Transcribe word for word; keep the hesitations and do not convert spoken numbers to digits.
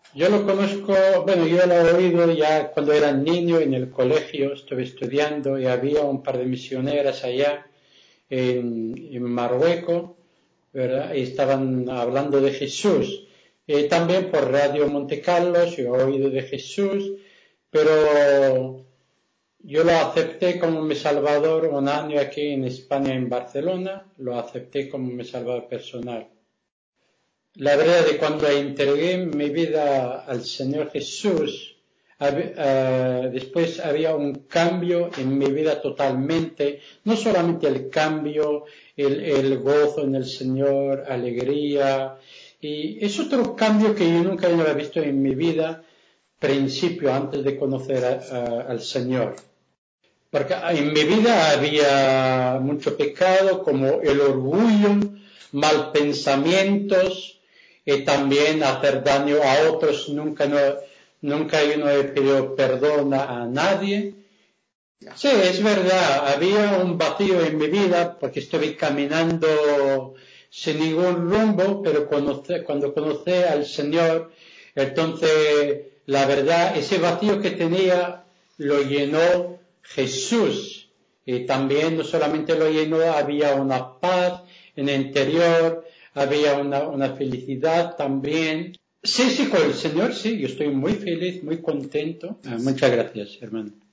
Yo lo conozco, bueno, yo lo he oído ya cuando era niño en el colegio, estuve estudiando y había un par de misioneras allá en, en Marruecos, ¿verdad? Y estaban hablando de Jesús. Eh, también por Radio Monte Carlos yo he oído de Jesús, pero yo lo acepté como mi salvador un año aquí en España, en Barcelona, lo acepté como mi salvador personal. La verdad de cuando entregué mi vida al Señor Jesús, hab- eh, después había un cambio en mi vida totalmente, no solamente el cambio, el, el gozo en el Señor, alegría, y es otro cambio que yo nunca había visto en mi vida, principio, antes de conocer a- a- al Señor. Porque en mi vida había mucho pecado, como el orgullo, mal pensamientos, y también hacer daño a otros. Nunca, no, nunca yo no he pedido perdón a nadie. Sí, es verdad, había un vacío en mi vida porque estuve caminando sin ningún rumbo, pero cuando, cuando conocí al Señor, entonces la verdad, ese vacío que tenía lo llenó Jesús. Y también no solamente lo llenó, había una paz en el interior, había una, una felicidad también. Sí, sí, con el Señor, sí, yo estoy muy feliz, muy contento. Ah, muchas gracias, hermano.